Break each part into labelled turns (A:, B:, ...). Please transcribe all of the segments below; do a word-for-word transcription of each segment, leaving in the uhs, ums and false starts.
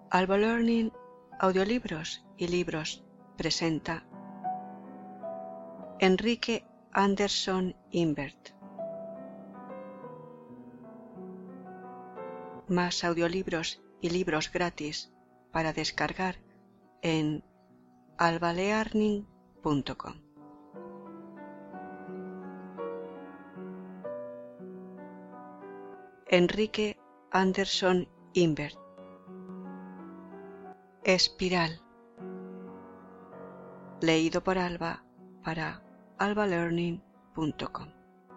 A: Alba Learning Audiolibros y Libros presenta Enrique Anderson Imbert. Más audiolibros y libros gratis para descargar en alba learning punto com. Enrique Anderson Imbert. Espiral. Leído por Alba para alba learning punto com.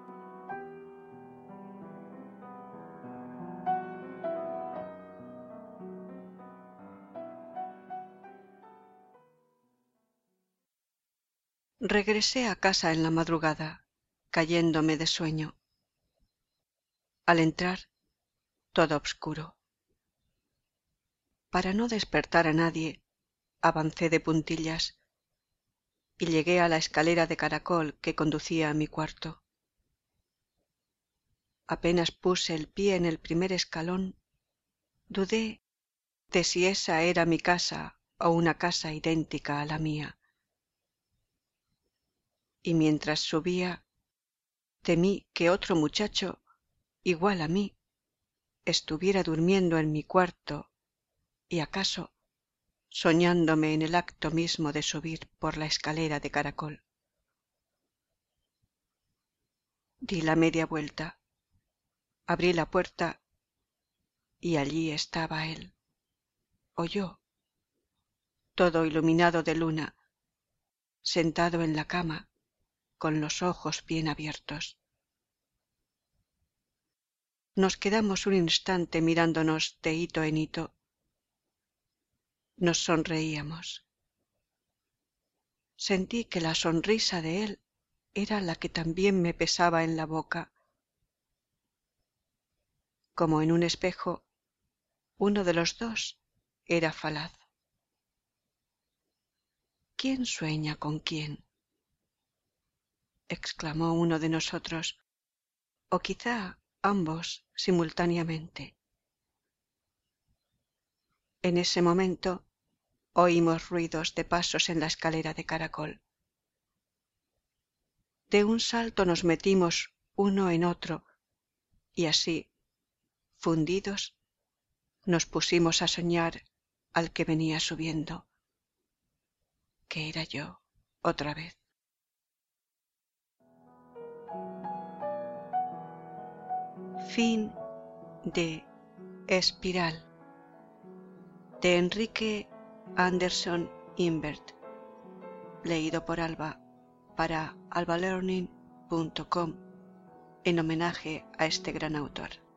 A: Regresé a casa en la madrugada, cayéndome de sueño. Al entrar, todo obscuro. Para no despertar a nadie, avancé de puntillas y llegué a la escalera de caracol que conducía a mi cuarto. Apenas puse el pie en el primer escalón, dudé de si esa era mi casa o una casa idéntica a la mía. Y mientras subía, temí que otro muchacho, igual a mí, estuviera durmiendo en mi cuarto y acaso soñándome en el acto mismo de subir por la escalera de caracol. Di la media vuelta, abrí la puerta y allí estaba él, o yo, todo iluminado de luna, sentado en la cama, con los ojos bien abiertos. Nos quedamos un instante mirándonos de hito en hito. Nos sonreíamos. Sentí que la sonrisa de él era la que también me pesaba en la boca. Como en un espejo, uno de los dos era falaz. ¿Quién sueña con quién?, exclamó uno de nosotros, o quizá ambos simultáneamente. En ese momento oímos ruidos de pasos en la escalera de caracol. De un salto nos metimos uno en otro y así, fundidos, nos pusimos a soñar al que venía subiendo, que era yo otra vez. Fin de Espiral de Enrique Anderson Imbert, leído por Alba para alba learning punto com en homenaje a este gran autor.